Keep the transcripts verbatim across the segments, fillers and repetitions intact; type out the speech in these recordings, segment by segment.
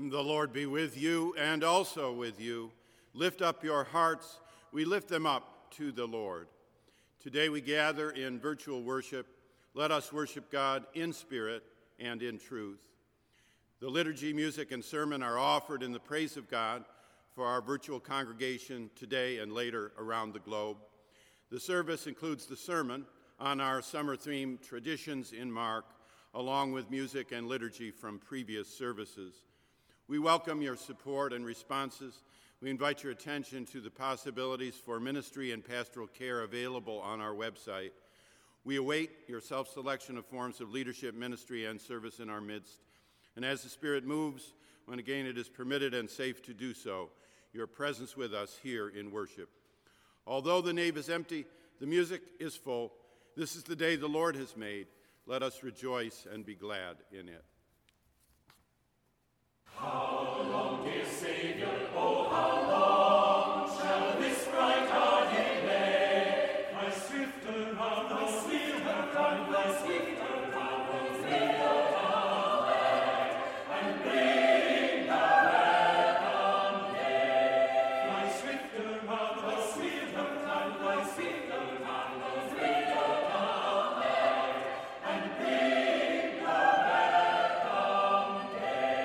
The Lord be with you and also with you. Lift up your hearts. We lift them up to the Lord. Today we gather in virtual worship. Let us worship God in spirit and in truth. The liturgy, music, and sermon are offered in the praise of God for our virtual congregation today and later around the globe. The service includes the sermon on our summer theme, Traditions in Mark, along with music and liturgy from previous services. We welcome your support and responses. We invite your attention to the possibilities for ministry and pastoral care available on our website. We await your self-selection of forms of leadership, ministry, and service in our midst. And as the Spirit moves, when again it is permitted and safe to do so, your presence with us here in worship. Although the nave is empty, the music is full. This is the day the Lord has made. Let us rejoice and be glad in it. How long, dear Savior, oh, how long shall this bright hour delay? Fly swifter on, fly swifter on, fly swifter on, swifter on, and bring the welcome day. Fly swifter on, fly swifter on, fly swifter on, swifter on, and bring the welcome day.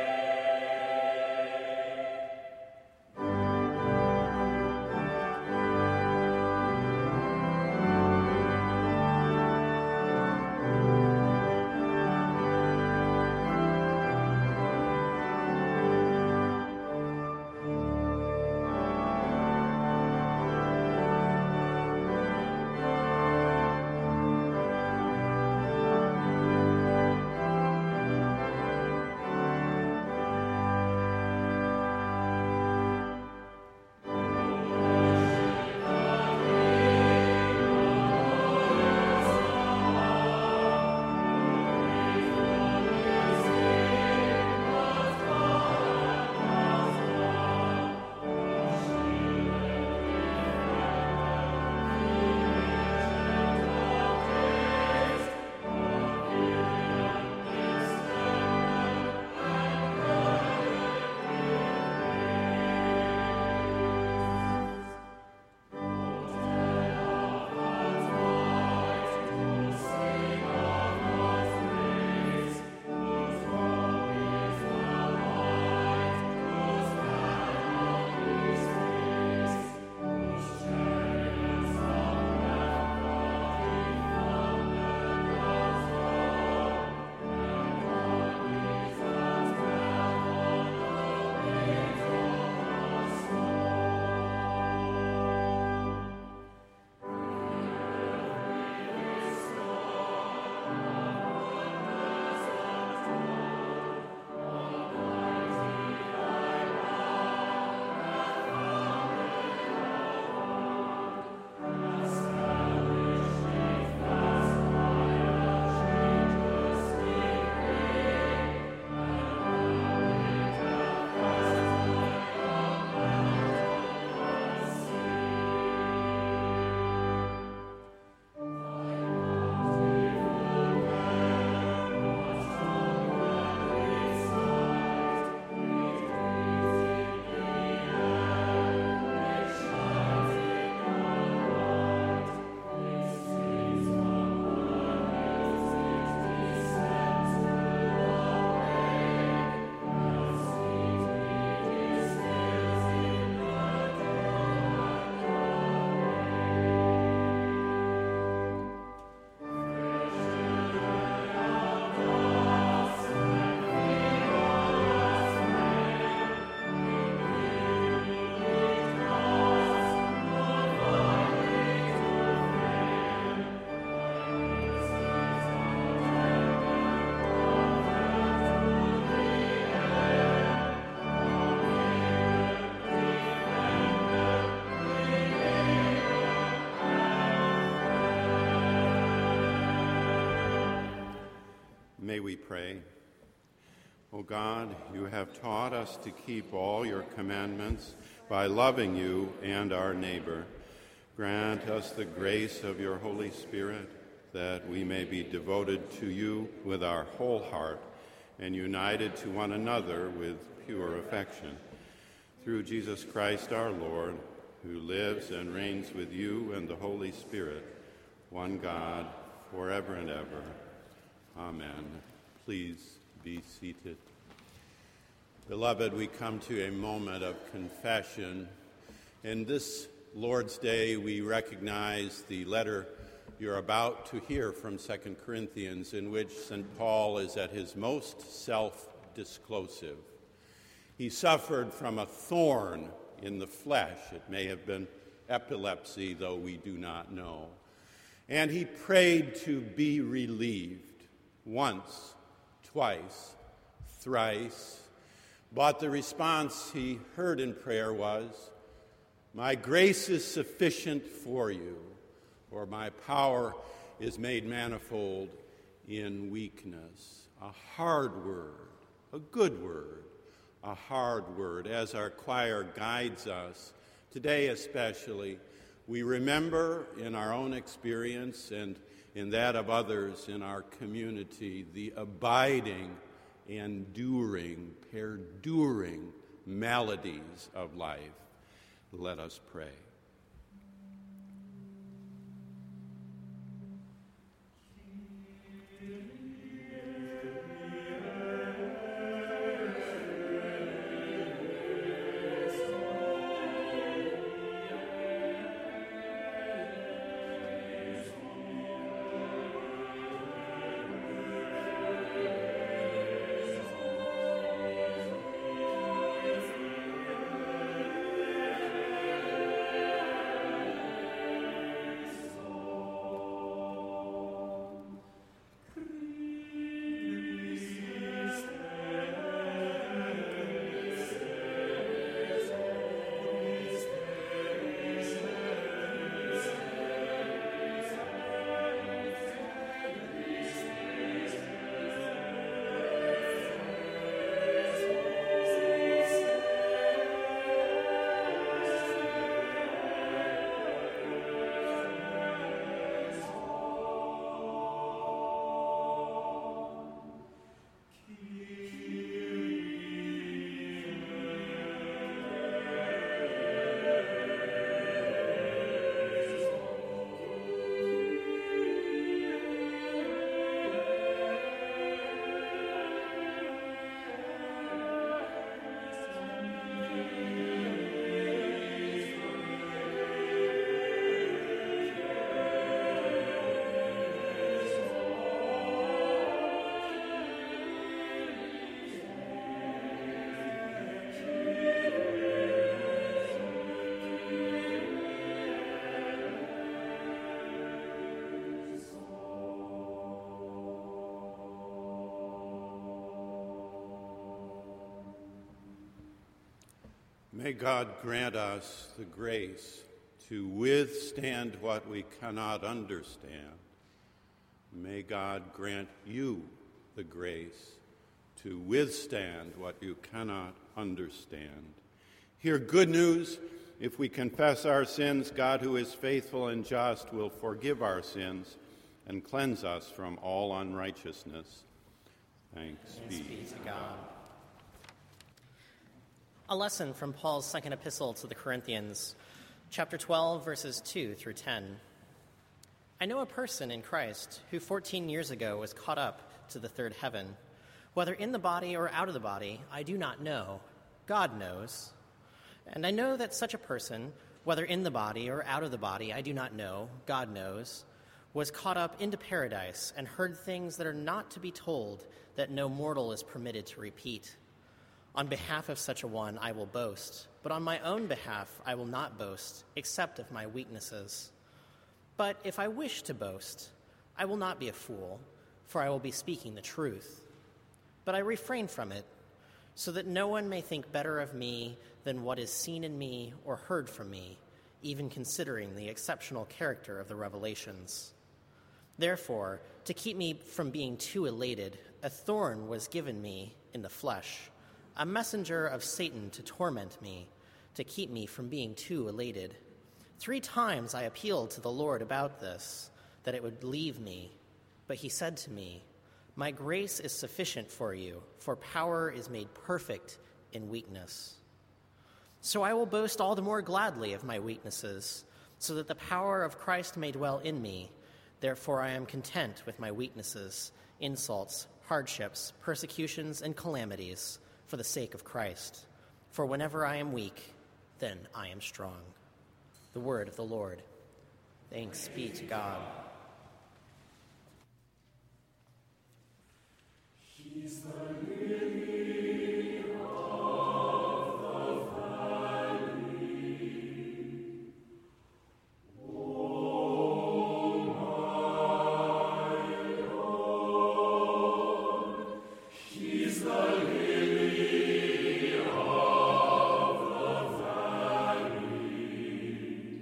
May we pray. O God, you have taught us to keep all your commandments by loving you and our neighbor. Grant us the grace of your Holy Spirit, that we may be devoted to you with our whole heart and united to one another with pure affection. Through Jesus Christ our Lord, who lives and reigns with you and the Holy Spirit, one God, forever and ever. Amen. Please be seated. Beloved, we come to a moment of confession. In this Lord's Day, we recognize the letter you're about to hear from Second Corinthians, in which Saint Paul is at his most self-disclosive. He suffered from a thorn in the flesh. It may have been epilepsy, though we do not know. And he prayed to be relieved once, twice, thrice. But the response he heard in prayer was, "My grace is sufficient for you, for my power is made manifold in weakness." A hard word, a good word, a hard word. As our choir guides us, today especially, we remember in our own experience and in that of others in our community the abiding, enduring, perduring maladies of life. Let us pray. May God grant us the grace to withstand what we cannot understand. May God grant you the grace to withstand what you cannot understand. Hear good news. If we confess our sins, God, who is faithful and just, will forgive our sins and cleanse us from all unrighteousness. Thanks, Thanks be to God. A lesson from Paul's second epistle to the Corinthians, chapter twelve, verses two through ten. I know a person in Christ who fourteen years ago was caught up to the third heaven. Whether in the body or out of the body, I do not know. God knows. And I know that such a person, whether in the body or out of the body, I do not know, God knows, was caught up into paradise and heard things that are not to be told, that no mortal is permitted to repeat. On behalf of such a one, I will boast, but on my own behalf, I will not boast, except of my weaknesses. But if I wish to boast, I will not be a fool, for I will be speaking the truth. But I refrain from it, so that no one may think better of me than what is seen in me or heard from me, even considering the exceptional character of the revelations. Therefore, to keep me from being too elated, a thorn was given me in the flesh, a messenger of Satan to torment me, to keep me from being too elated. Three times I appealed to the Lord about this, that it would leave me. But he said to me, My grace is sufficient for you, for power is made perfect in weakness. So I will boast all the more gladly of my weaknesses, so that the power of Christ may dwell in me. Therefore I am content with my weaknesses, insults, hardships, persecutions, and calamities for the sake of Christ. For whenever I am weak, then I am strong. The word of the Lord. Thanks be to God. He's the lily of the valley. Oh, my Lord. He's the lily of the valley.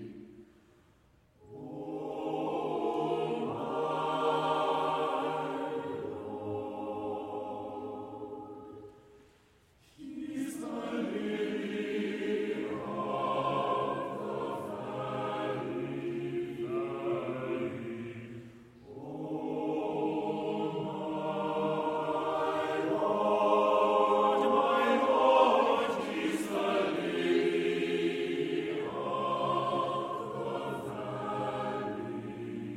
Oh, my He's the lily of the valley, valley. Oh, my Lord, my Lord, He's the lily of the valley.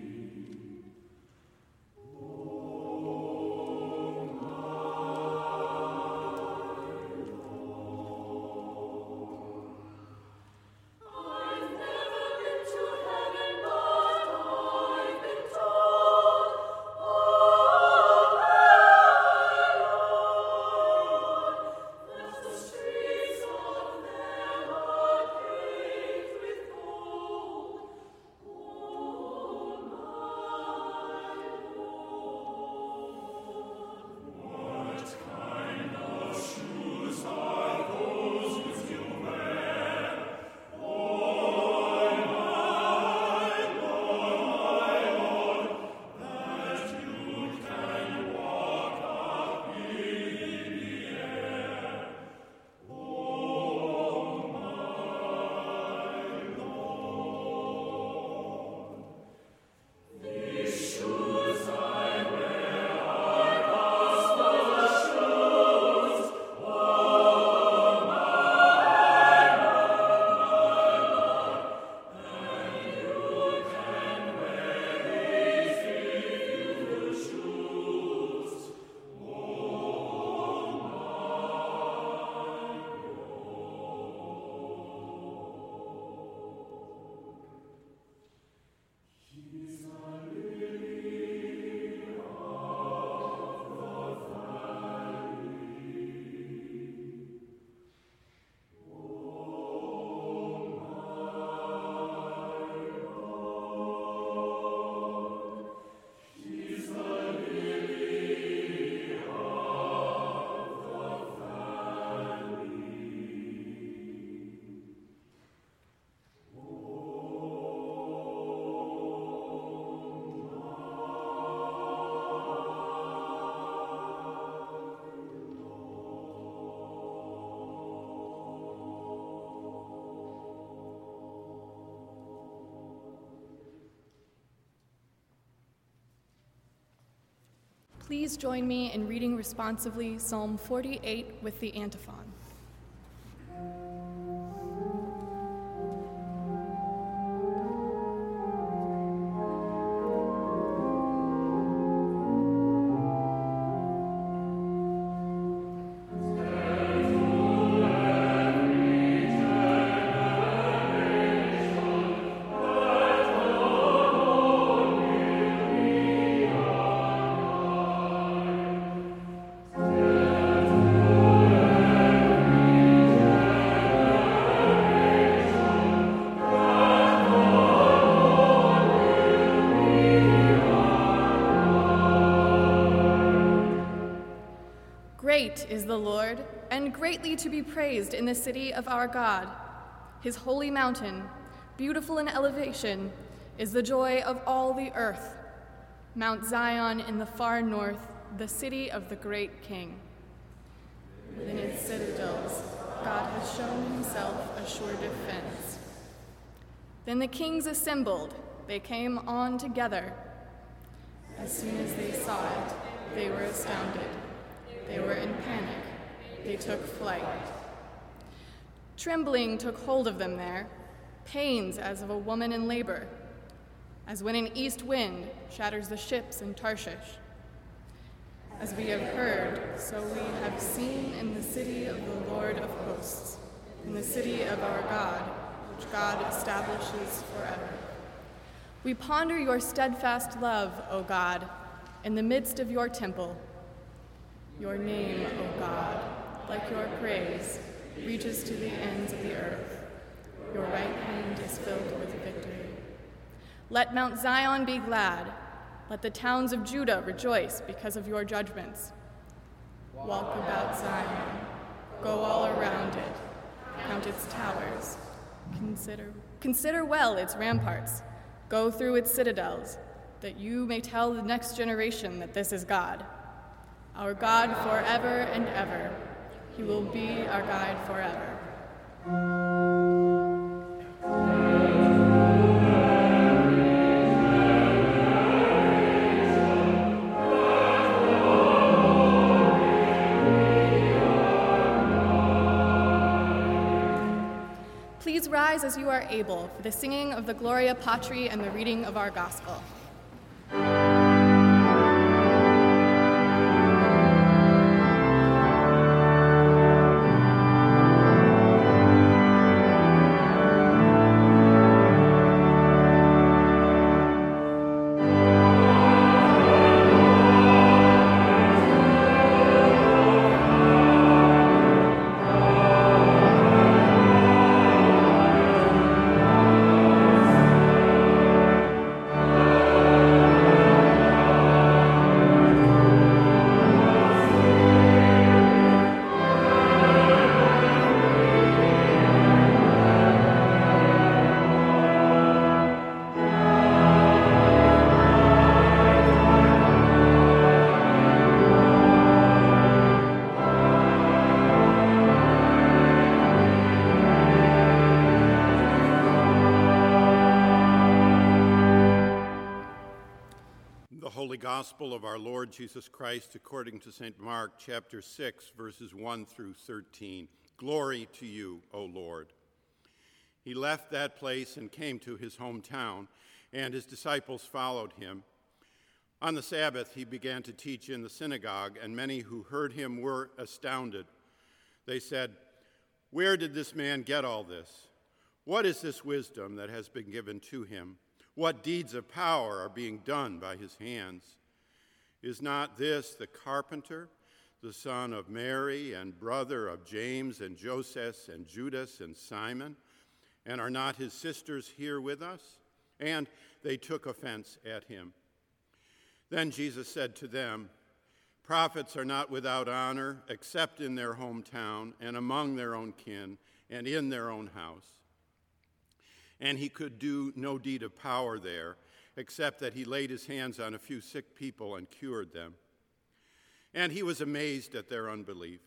I've never been to heaven, but I've been told, oh my Lord, that the streets of them are paved with gold. Oh my Lord, what kind of shoes are those which you wear? Oh, my Lord, my Lord, that you can walk up in the air. Oh, my Lord, these shoes I wear are gospel shoes. Oh, my and you can wear these if you choose. Oh, my He's the lily of the valley. Oh, my Lord, He's the lily of the valley. Please join me in reading responsively Psalm forty-eight with the antiphon. Great is the Lord, and greatly to be praised in the city of our God. His holy mountain, beautiful in elevation, is the joy of all the earth. Mount Zion in the far north, the city of the great King. Within its citadels, God has shown himself a sure defense. Then the kings assembled, they came on together. As soon as they saw it, They were astounded. They were in panic. They took flight. Trembling took hold of them there, pains as of a woman in labor, as when an east wind shatters the ships in Tarshish. As we have heard, so we have seen in the city of the Lord of hosts, in the city of our God, which God establishes forever. We ponder your steadfast love, O God, in the midst of your temple. Your name, O God, like your praise, reaches to the ends of the earth. Your right hand is filled with victory. Let Mount Zion be glad. Let the towns of Judah rejoice because of your judgments. Walk about Zion. Go all around it. Count its towers. Consider, consider well its ramparts. Go through its citadels, that you may tell the next generation that this is God. Our God forever and ever. He will be our guide forever. Please rise as you are able for the singing of the Gloria Patri and the reading of our gospel. Gospel of our Lord Jesus Christ according to Saint Mark, chapter six, verses one through thirteen. Glory to you, O Lord. He left that place and came to his hometown, and his disciples followed him. On the Sabbath, he began to teach in the synagogue, and many who heard him were astounded. They said, "Where did this man get all this? What is this wisdom that has been given to him? What deeds of power are being done by his hands? Is not this the carpenter, the son of Mary and brother of James and Joseph and Judas and Simon? And are not his sisters here with us?" And they took offense at him. Then Jesus said to them, "Prophets are not without honor except in their hometown and among their own kin and in their own house." And he could do no deed of power there, except that he laid his hands on a few sick people and cured them. And he was amazed at their unbelief.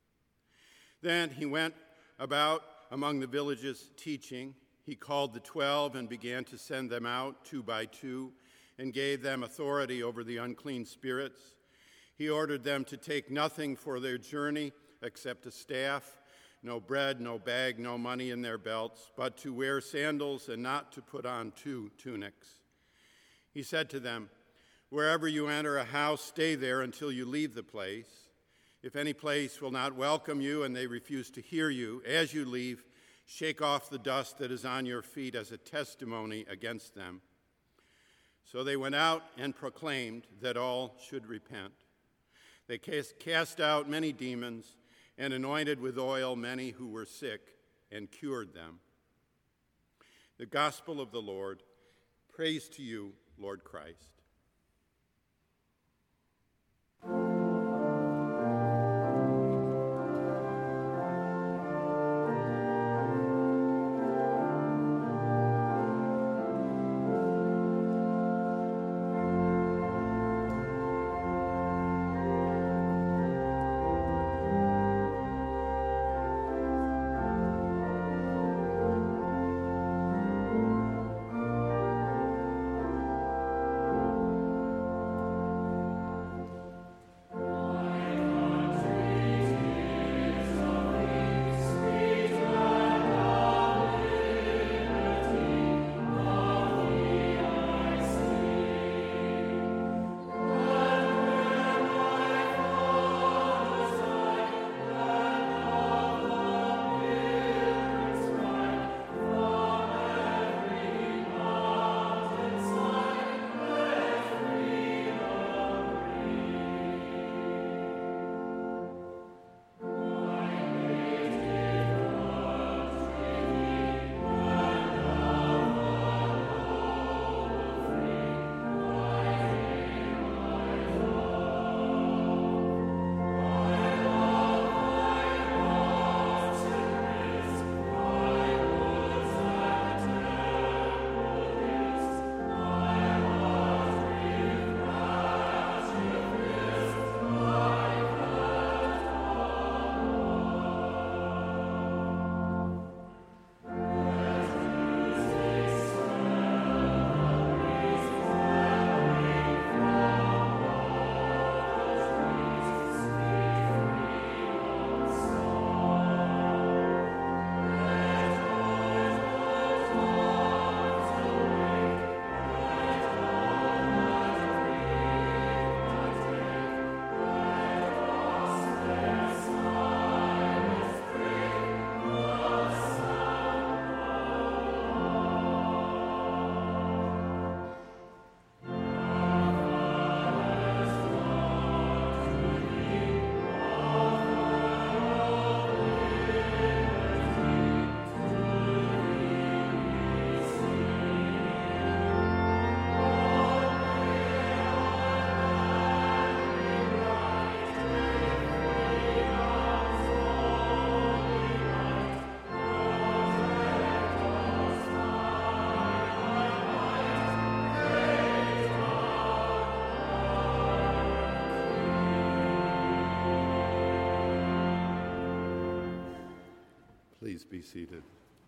Then he went about among the villages teaching. He called the twelve and began to send them out two by two and gave them authority over the unclean spirits. He ordered them to take nothing for their journey except a staff, no bread, no bag, no money in their belts, but to wear sandals and not to put on two tunics. He said to them, "Wherever you enter a house, stay there until you leave the place. If any place will not welcome you and they refuse to hear you, as you leave, shake off the dust that is on your feet as a testimony against them." So they went out and proclaimed that all should repent. They cast out many demons and anointed with oil many who were sick and cured them. The gospel of the Lord. Praise to you, Lord Christ. Please be seated.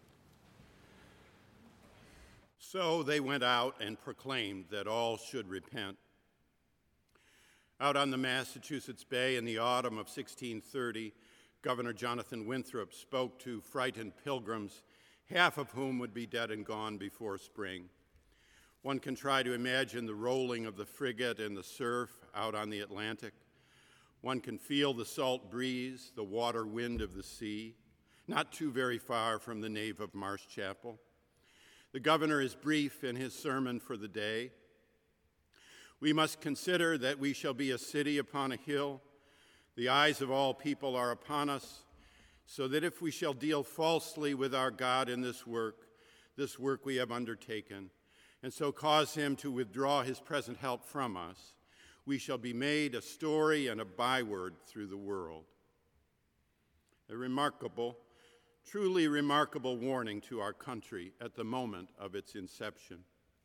So they went out and proclaimed that all should repent. Out on the Massachusetts Bay in the autumn of sixteen thirty, Governor Jonathan Winthrop spoke to frightened pilgrims, half of whom would be dead and gone before spring. One can try to imagine the rolling of the frigate in the surf out on the Atlantic. One can feel the salt breeze, the water wind of the sea, not too very far from the nave of Marsh Chapel. The governor is brief in his sermon for the day. We must consider that we shall be a city upon a hill. The eyes of all people are upon us, so that if we shall deal falsely with our God in this work, this work we have undertaken, and so cause him to withdraw his present help from us, we shall be made a story and a byword through the world. A remarkable, truly remarkable warning to our country at the moment of its inception.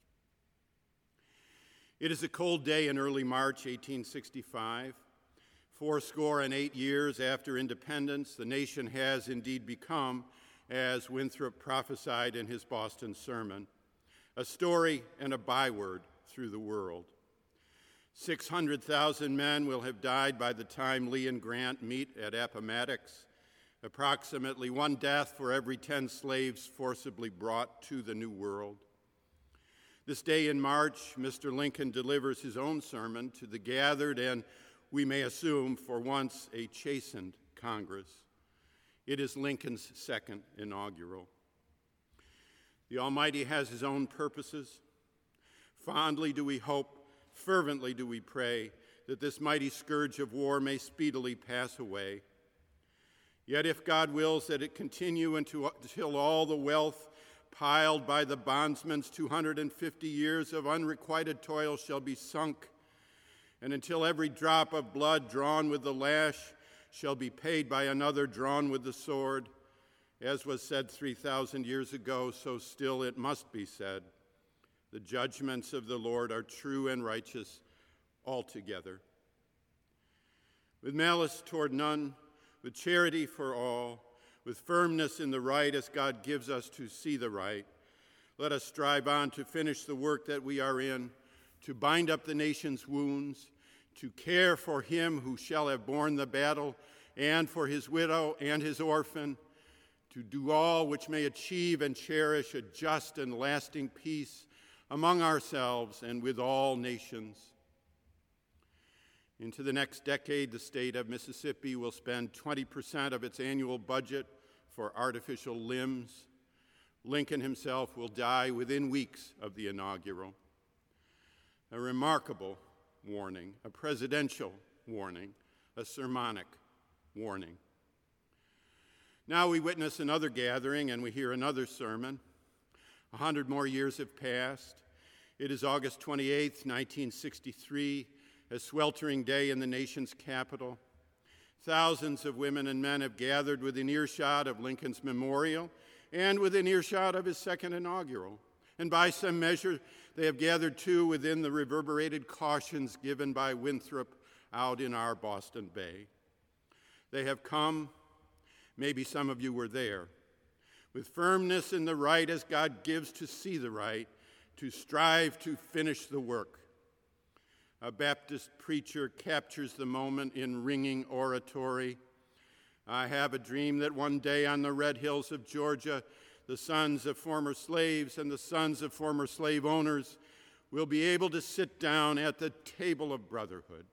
It is a cold day in early March eighteen sixty-five. Fourscore and eight years after independence, the nation has indeed become, as Winthrop prophesied in his Boston sermon, a story and a byword through the world. six hundred thousand men will have died by the time Lee and Grant meet at Appomattox, approximately one death for every ten slaves forcibly brought to the New World. This day in March, Mister Lincoln delivers his own sermon to the gathered and, we may assume, for once a chastened Congress. It is Lincoln's second inaugural. The Almighty has his own purposes. Fondly do we hope, fervently do we pray, that this mighty scourge of war may speedily pass away. Yet if God wills that it continue until all the wealth piled by the bondsman's two hundred fifty years of unrequited toil shall be sunk, and until every drop of blood drawn with the lash shall be paid by another drawn with the sword, as was said three thousand years ago, so still it must be said, the judgments of the Lord are true and righteous altogether. With malice toward none, with charity for all, with firmness in the right as God gives us to see the right, let us strive on to finish the work that we are in, to bind up the nation's wounds, to care for him who shall have borne the battle, and for his widow and his orphan, to do all which may achieve and cherish a just and lasting peace among ourselves and with all nations. Into the next decade, the state of Mississippi will spend twenty percent of its annual budget for artificial limbs. Lincoln himself will die within weeks of the inaugural. A remarkable warning, a presidential warning, a sermonic warning. Now we witness another gathering and we hear another sermon. A hundred more years have passed. It is August twenty-eighth, nineteen sixty-three, a sweltering day in the nation's capital. Thousands of women and men have gathered within earshot of Lincoln's memorial and within earshot of his second inaugural. And by some measure, they have gathered too within the reverberated cautions given by Winthrop out in our Boston Bay. They have come, maybe some of you were there, with firmness in the right as God gives to see the right, to strive to finish the work. A Baptist preacher captures the moment in ringing oratory. I have a dream that one day on the red hills of Georgia, the sons of former slaves and the sons of former slave owners will be able to sit down at the table of brotherhood.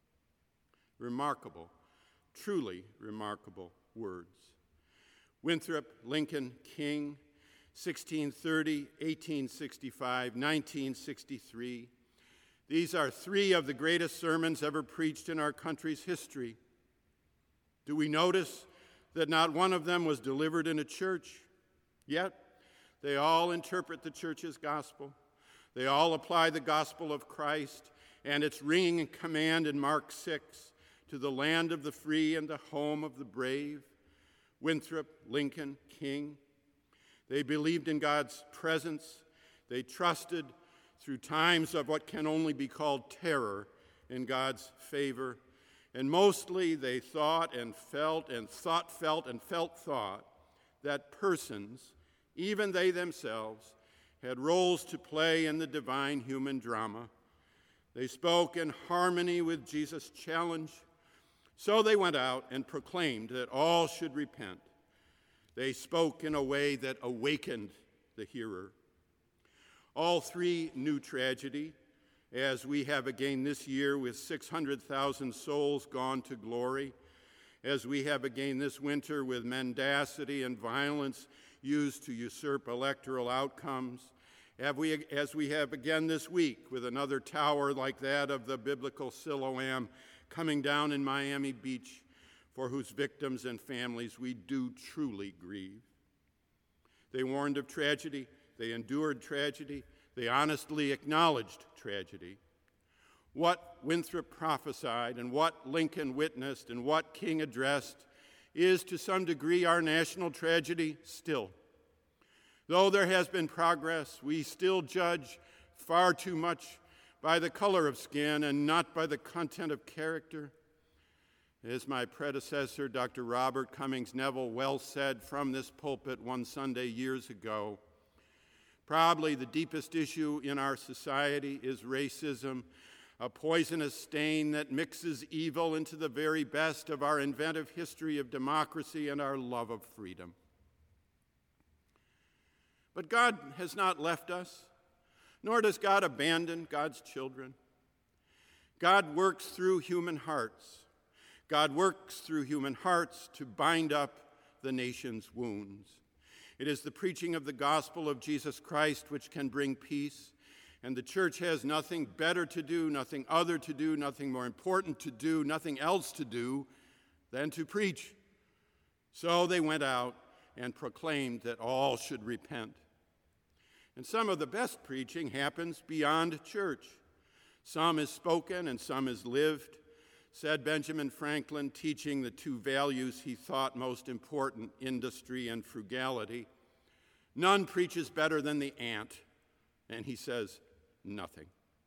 Remarkable, truly remarkable words. Winthrop, Lincoln, King, sixteen thirty, eighteen sixty-five, nineteen sixty-three. These are three of the greatest sermons ever preached in our country's history. Do we notice that not one of them was delivered in a church? Yet, they all interpret the church's gospel. They all apply the gospel of Christ and its ringing command in Mark six to the land of the free and the home of the brave. Winthrop, Lincoln, King. They believed in God's presence. They trusted through times of what can only be called terror in God's favor. And mostly they thought and felt and thought, felt, and felt thought that persons, even they themselves, had roles to play in the divine human drama. They spoke in harmony with Jesus' challenge. So they went out and proclaimed that all should repent. They spoke in a way that awakened the hearer. All three knew tragedy, as we have again this year with six hundred thousand souls gone to glory, as we have again this winter with mendacity and violence used to usurp electoral outcomes, Have we, as we have again this week with another tower like that of the biblical Siloam coming down in Miami Beach, for whose victims and families we do truly grieve. They warned of tragedy, they endured tragedy, they honestly acknowledged tragedy. What Winthrop prophesied and what Lincoln witnessed and what King addressed is to some degree our national tragedy still. Though there has been progress, we still judge far too much by the color of skin and not by the content of character. As my predecessor, Doctor Robert Cummings Neville, well said from this pulpit one Sunday years ago, probably the deepest issue in our society is racism, a poisonous stain that mixes evil into the very best of our inventive history of democracy and our love of freedom. But God has not left us, nor does God abandon God's children. God works through human hearts. God works through human hearts to bind up the nation's wounds. It is the preaching of the gospel of Jesus Christ which can bring peace, and the church has nothing better to do, nothing other to do, nothing more important to do, nothing else to do than to preach. So they went out and proclaimed that all should repent. And some of the best preaching happens beyond church. Some is spoken and some is lived. Said Benjamin Franklin, teaching the two values he thought most important, industry and frugality. None preaches better than the ant, and he says nothing.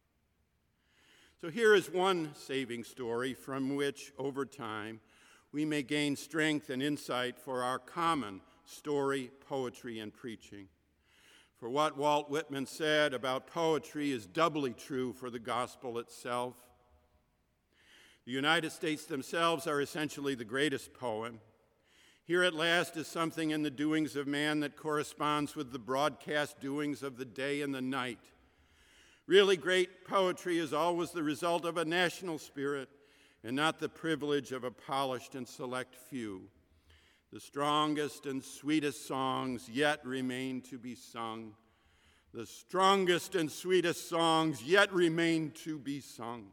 So here is one saving story from which, over time, we may gain strength and insight for our common story, poetry, and preaching. For what Walt Whitman said about poetry is doubly true for the gospel itself. The United States themselves are essentially the greatest poem. Here at last is something in the doings of man that corresponds with the broadcast doings of the day and the night. Really great poetry is always the result of a national spirit and not the privilege of a polished and select few. The strongest and sweetest songs yet remain to be sung. The strongest and sweetest songs yet remain to be sung.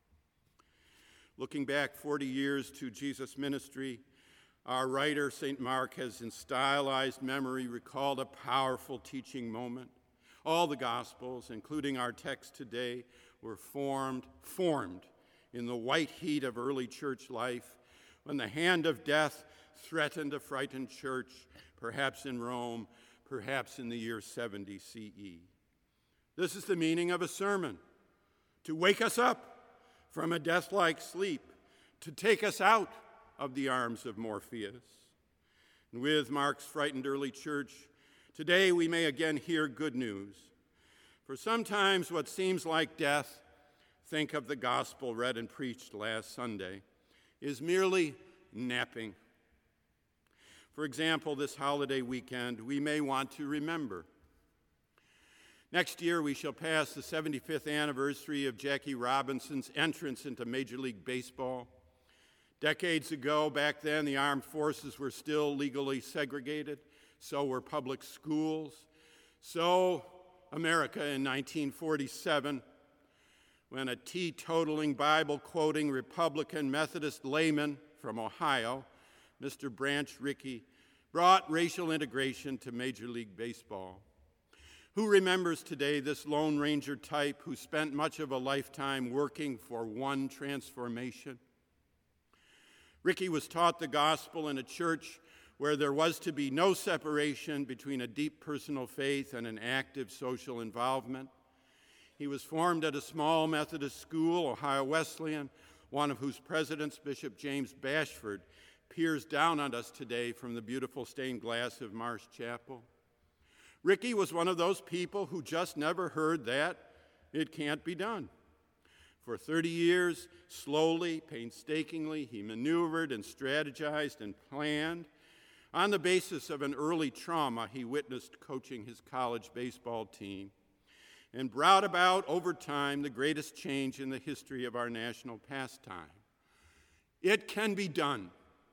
Looking back forty years to Jesus' ministry, our writer, Saint Mark, has in stylized memory recalled a powerful teaching moment. All the Gospels, including our text today, were formed, formed in the white heat of early church life, when the hand of death threatened a frightened church, perhaps in Rome, perhaps in the year seventy C E. This is the meaning of a sermon: to wake us up from a death-like sleep, to take us out of the arms of Morpheus. And with Mark's frightened early church, today we may again hear good news. For sometimes what seems like death, think of the gospel read and preached last Sunday, is merely napping. For example, this holiday weekend, we may want to remember. Next year, we shall pass the seventy-fifth anniversary of Jackie Robinson's entrance into Major League Baseball. Decades ago, back then, the armed forces were still legally segregated. So were public schools. So America in nineteen forty-seven, when a teetotaling, Bible-quoting Republican Methodist layman from Ohio, Mister Branch Rickey, brought racial integration to Major League Baseball. Who remembers today this Lone Ranger type who spent much of a lifetime working for one transformation? Rickey was taught the gospel in a church where there was to be no separation between a deep personal faith and an active social involvement. He was formed at a small Methodist school, Ohio Wesleyan, one of whose presidents, Bishop James Bashford, peers down on us today from the beautiful stained glass of Marsh Chapel. Ricky was one of those people who just never heard that it can't be done. For thirty years, slowly, painstakingly, he maneuvered and strategized and planned on the basis of an early trauma he witnessed coaching his college baseball team, and brought about over time the greatest change in the history of our national pastime. It can be done.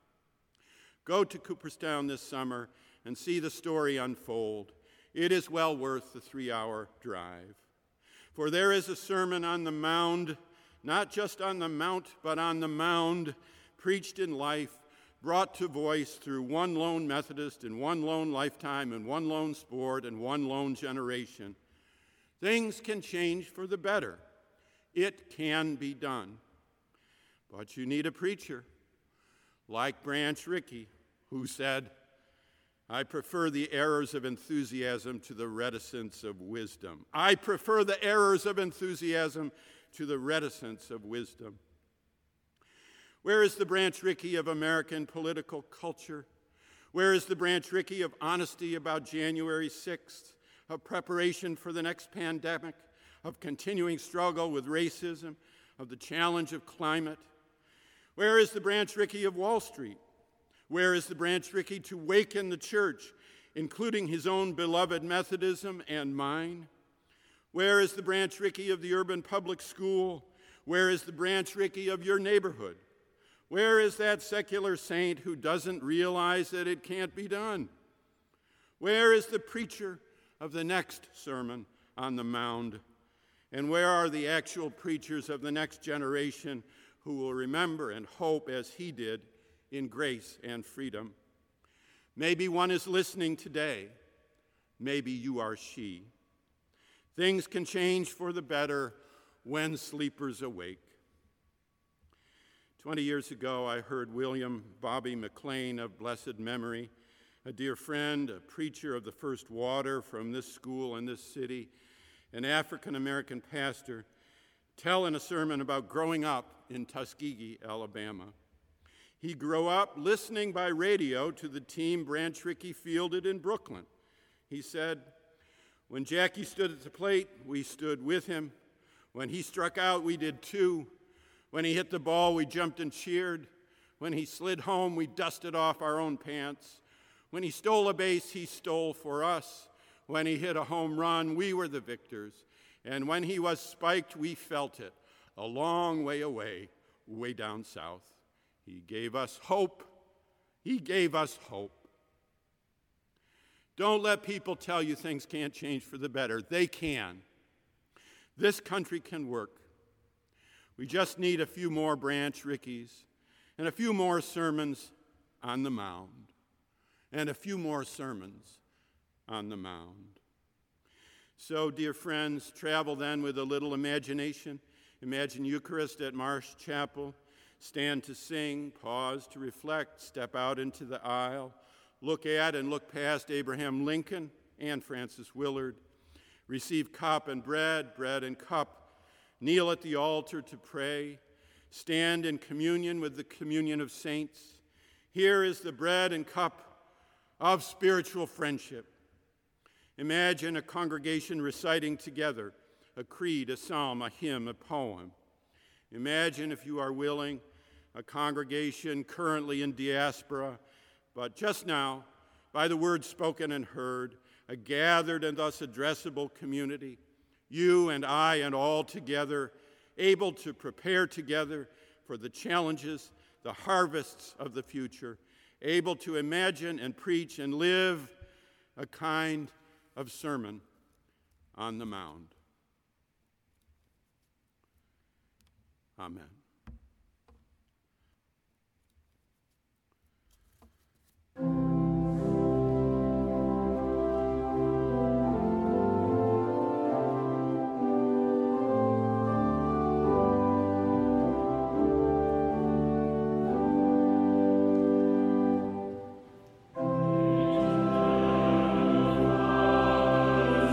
Go to Cooperstown this summer and see the story unfold. It is well worth the three-hour drive. For there is a Sermon on the Mound, not just on the mount, but on the mound, preached in life, brought to voice through one lone Methodist in one lone lifetime and one lone sport and one lone generation. Things can change for the better. It can be done. But you need a preacher, like Branch Rickey, who said, I prefer the errors of enthusiasm to the reticence of wisdom. I prefer the errors of enthusiasm to the reticence of wisdom. Where is the Branch Rickey of American political culture? Where is the Branch Rickey of honesty about January sixth, of preparation for the next pandemic, of continuing struggle with racism, of the challenge of climate? Where is the Branch Rickey of Wall Street? Where is the Branch Rickey to waken the church, including his own beloved Methodism and mine? Where is the Branch Rickey of the urban public school? Where is the Branch Rickey of your neighborhood? Where is that secular saint who doesn't realize that it can't be done? Where is the preacher of the next Sermon on the Mound? And where are the actual preachers of the next generation who will remember and hope as he did in grace and freedom? Maybe one is listening today. Maybe you are she. Things can change for the better when sleepers awake. Twenty years ago, I heard William Bobby McLean of blessed memory, a dear friend, a preacher of the first water from this school and this city, an African-American pastor, tell in a sermon about growing up in Tuskegee, Alabama. He grew up listening by radio to the team Branch Rickey fielded in Brooklyn. He said, when Jackie stood at the plate, we stood with him. When he struck out, we did too. When he hit the ball, we jumped and cheered. When he slid home, we dusted off our own pants. When he stole a base, he stole for us. When he hit a home run, we were the victors. And when he was spiked, we felt it, a long way away, way down south. He gave us hope. He gave us hope. Don't let people tell you things can't change for the better. They can. This country can work. We just need a few more Branch Rickeys and a few more sermons on the mound and a few more sermons on the mound. So, dear friends, travel then with a little imagination. Imagine Eucharist at Marsh Chapel. Stand to sing, pause to reflect, step out into the aisle, look at and look past Abraham Lincoln and Francis Willard. Receive cup and bread, bread and cup. Kneel at the altar to pray. Stand in communion with the communion of saints. Here is the bread and cup of spiritual friendship. Imagine a congregation reciting together a creed, a psalm, a hymn, a poem. Imagine, if you are willing, a congregation currently in diaspora, but just now, by the words spoken and heard, a gathered and thus addressable community, you and I and all together, able to prepare together for the challenges, the harvests of the future, able to imagine and preach and live a kind of sermon on the mound. Amen.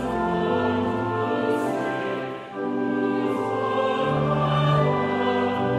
Amen.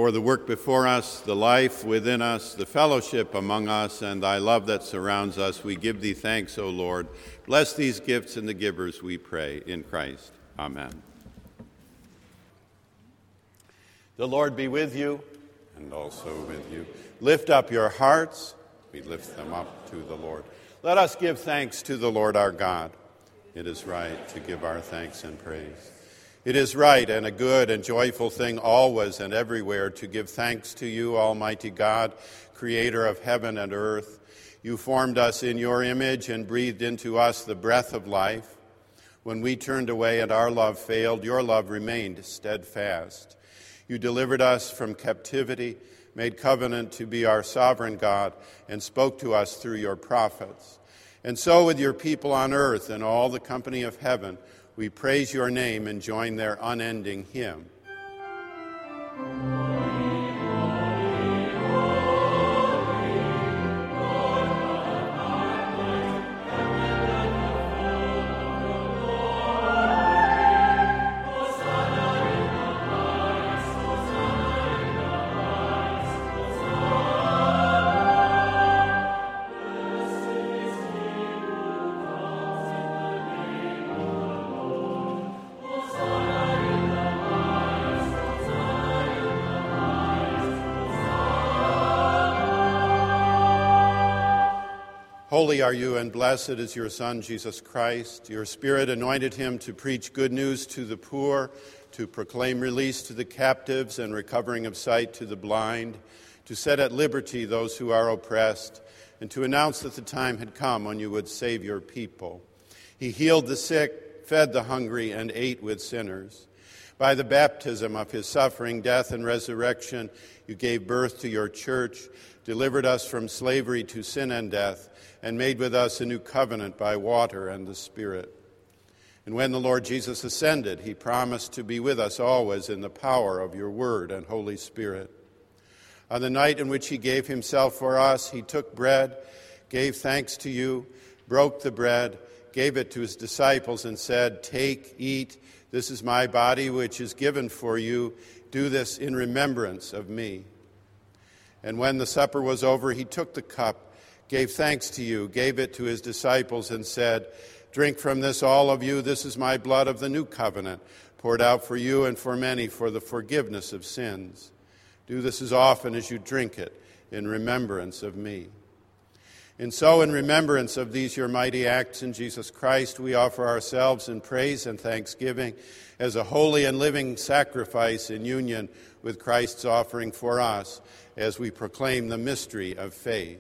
for the work before us, the life within us, the fellowship among us, and thy love that surrounds us. We give thee thanks, O Lord. Bless these gifts and the givers, we pray, in Christ. Amen. The Lord be with you, and also with you. Lift up your hearts. We lift them up to the Lord. Let us give thanks to the Lord our God. It is right to give our thanks and praise. It is right and a good and joyful thing always and everywhere to give thanks to you, Almighty God, creator of heaven and earth. You formed us in your image and breathed into us the breath of life. When we turned away and our love failed, your love remained steadfast. You delivered us from captivity, made covenant to be our sovereign God, and spoke to us through your prophets. And so with your people on earth and all the company of heaven, we praise your name and join their unending hymn. Holy are you, and blessed is your Son, Jesus Christ. Your Spirit anointed him to preach good news to the poor, to proclaim release to the captives and recovering of sight to the blind, to set at liberty those who are oppressed, and to announce that the time had come when you would save your people. He healed the sick, fed the hungry, and ate with sinners. By the baptism of his suffering, death, and resurrection, you gave birth to your church, delivered us from slavery to sin and death, and made with us a new covenant by water and the Spirit. And when the Lord Jesus ascended, he promised to be with us always in the power of your word and Holy Spirit. On the night in which he gave himself for us, he took bread, gave thanks to you, broke the bread, gave it to his disciples, and said, "Take, eat, this is my body which is given for you. Do this in remembrance of me." And when the supper was over, he took the cup, gave thanks to you, gave it to his disciples, and said, "Drink from this, all of you. This is my blood of the new covenant, poured out for you and for many for the forgiveness of sins. Do this as often as you drink it in remembrance of me." And so, in remembrance of these your mighty acts in Jesus Christ, we offer ourselves in praise and thanksgiving as a holy and living sacrifice in union with Christ's offering for us as we proclaim the mystery of faith.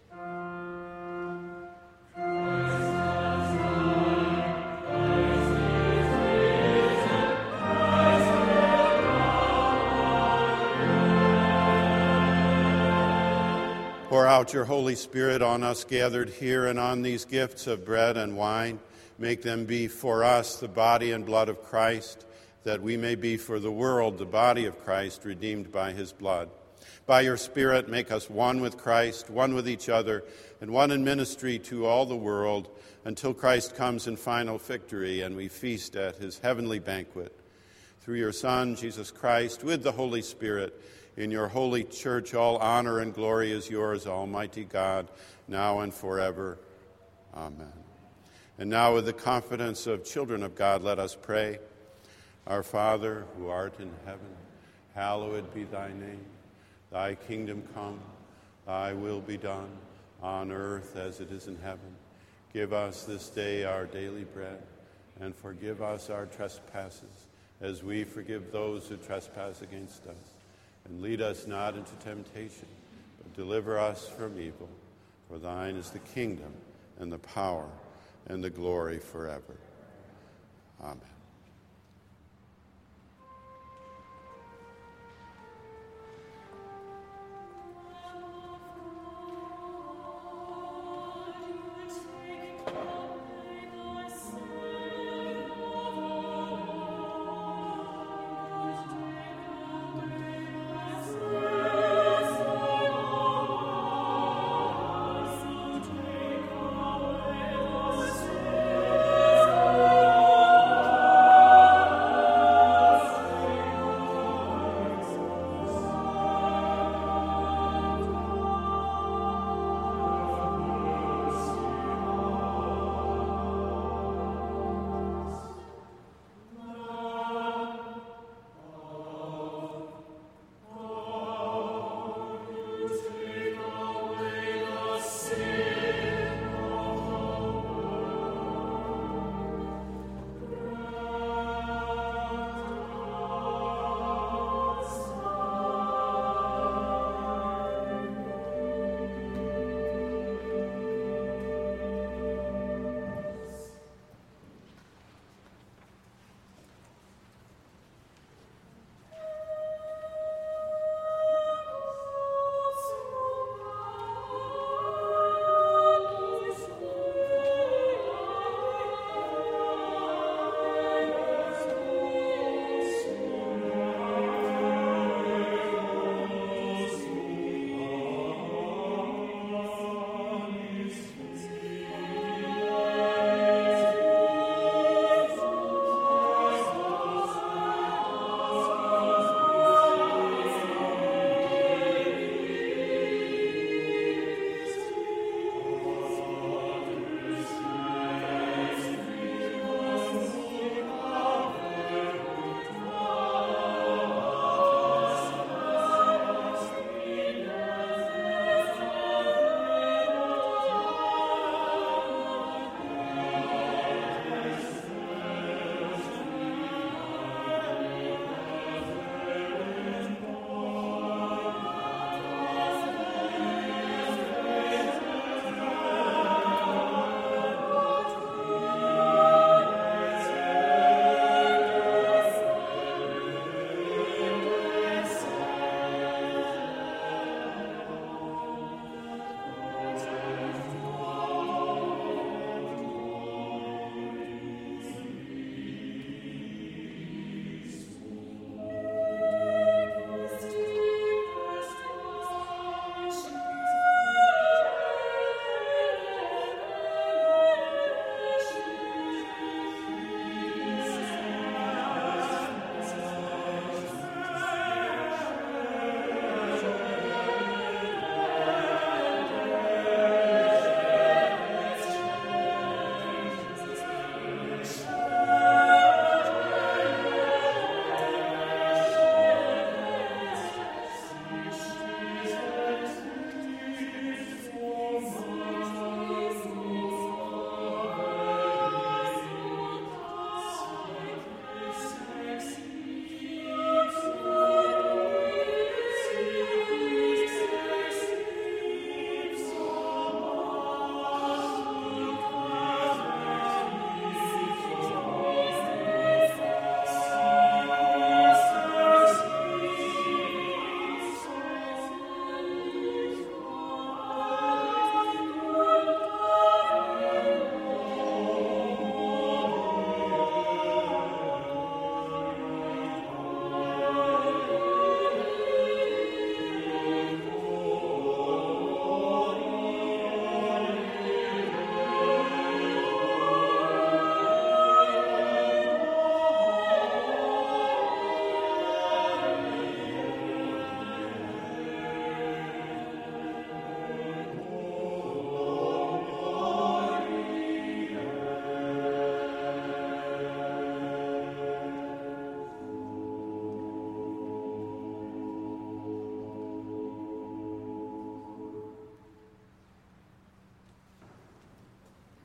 Pour out your Holy Spirit on us gathered here and on these gifts of bread and wine. Make them be for us the body and blood of Christ, that we may be for the world the body of Christ redeemed by his blood. By your Spirit, make us one with Christ, one with each other, and one in ministry to all the world, until Christ comes in final victory and we feast at his heavenly banquet. Through your Son, Jesus Christ, with the Holy Spirit, in your holy church, all honor and glory is yours, Almighty God, now and forever. Amen. And now, with the confidence of children of God, let us pray. Our Father, who art in heaven, hallowed be thy name. Thy kingdom come, thy will be done, on earth as it is in heaven. Give us this day our daily bread, and forgive us our trespasses, as we forgive those who trespass against us. And lead us not into temptation, but deliver us from evil. For thine is the kingdom, and the power, and the glory forever. Amen. Take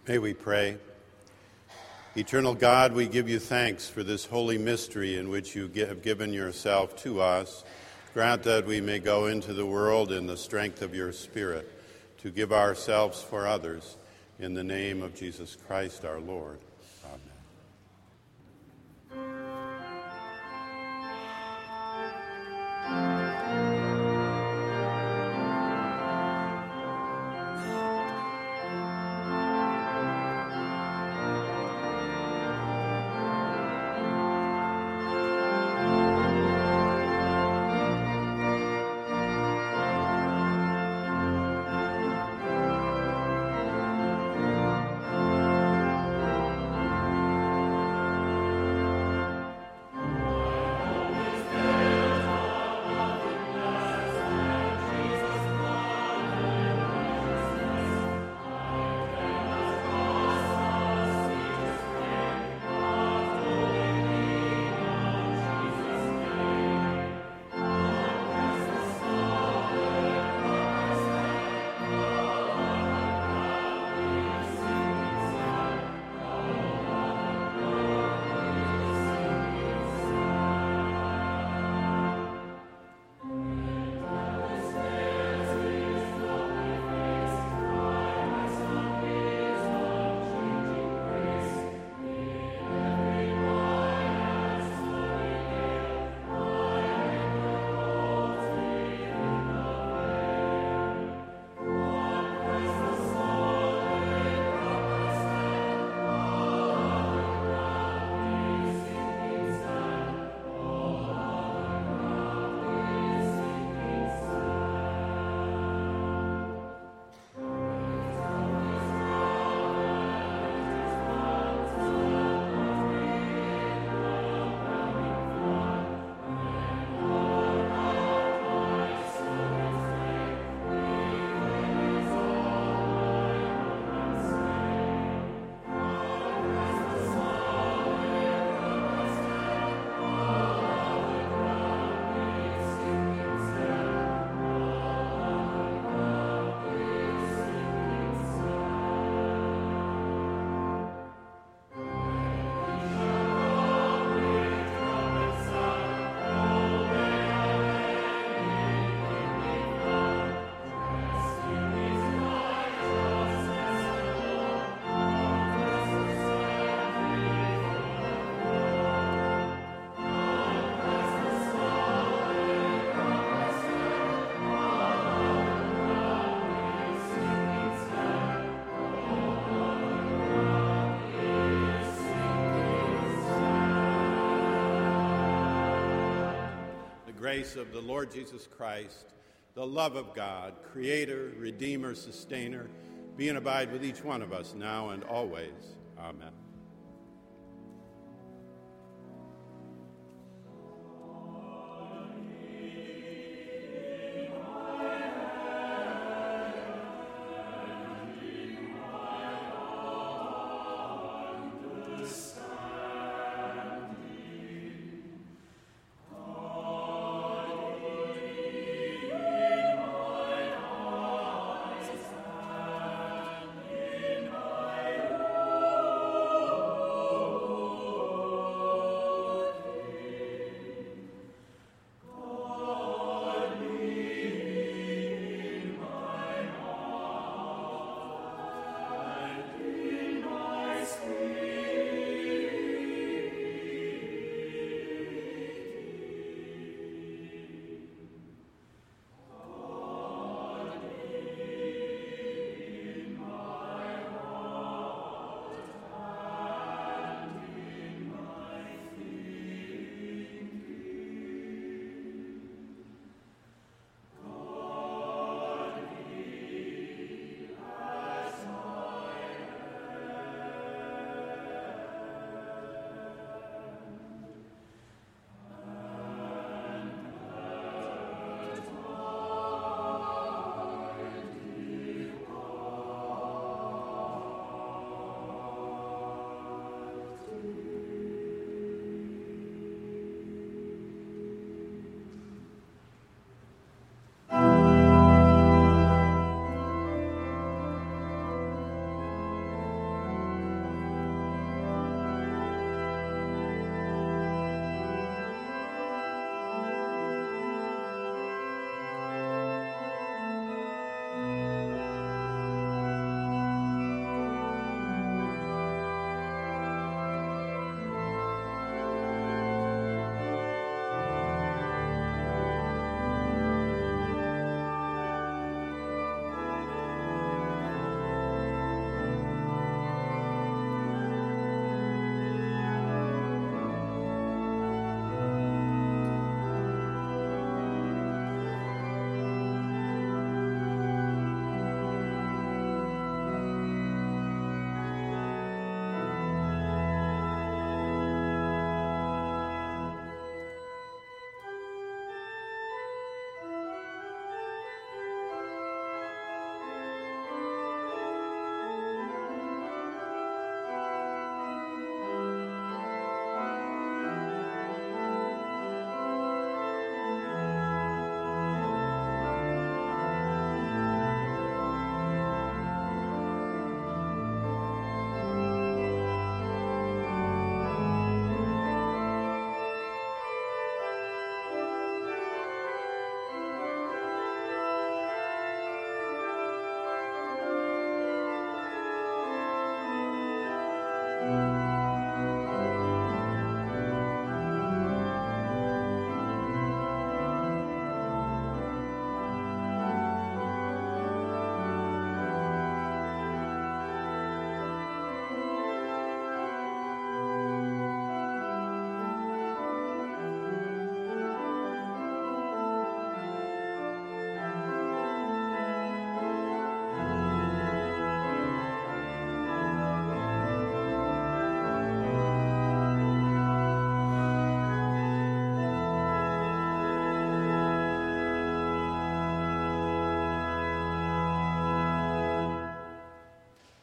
May we pray. Eternal God, we give you thanks for this holy mystery in which you have given yourself to us. Grant that we may go into the world in the strength of your Spirit to give ourselves for others. In the name of Jesus Christ our Lord. Grace of the Lord Jesus Christ, the love of God, Creator, Redeemer, Sustainer, be and abide with each one of us now and always. Amen.